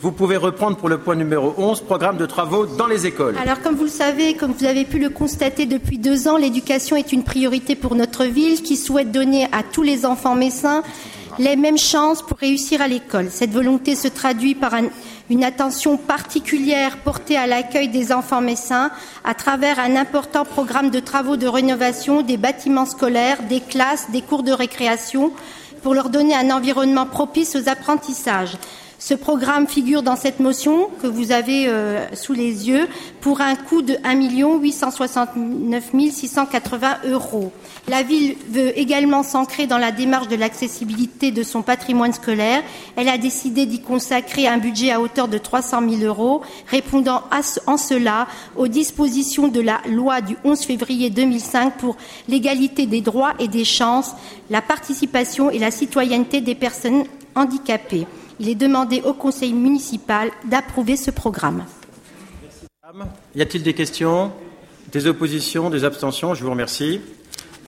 Vous pouvez reprendre pour le point numéro 11, programme de travaux dans les écoles. Alors, comme vous le savez, comme vous avez pu le constater depuis 2 ans, l'éducation est une priorité pour notre ville qui souhaite donner à tous les enfants messins les mêmes chances pour réussir à l'école. Cette volonté se traduit par une attention particulière portée à l'accueil des enfants messins à travers un important programme de travaux de rénovation des bâtiments scolaires, des classes, des cours de récréation pour leur donner un environnement propice aux apprentissages. Ce programme figure dans cette motion que vous avez sous les yeux pour un coût de 1 869 680 €. La ville veut également s'ancrer dans la démarche de l'accessibilité de son patrimoine scolaire. Elle a décidé d'y consacrer un budget à hauteur de 300 000 €, répondant en cela aux dispositions de la loi du 11 février 2005 pour l'égalité des droits et des chances, la participation et la citoyenneté des personnes handicapées. Il est demandé au conseil municipal d'approuver ce programme. Y a-t-il des questions, des oppositions, des abstentions? Je vous remercie.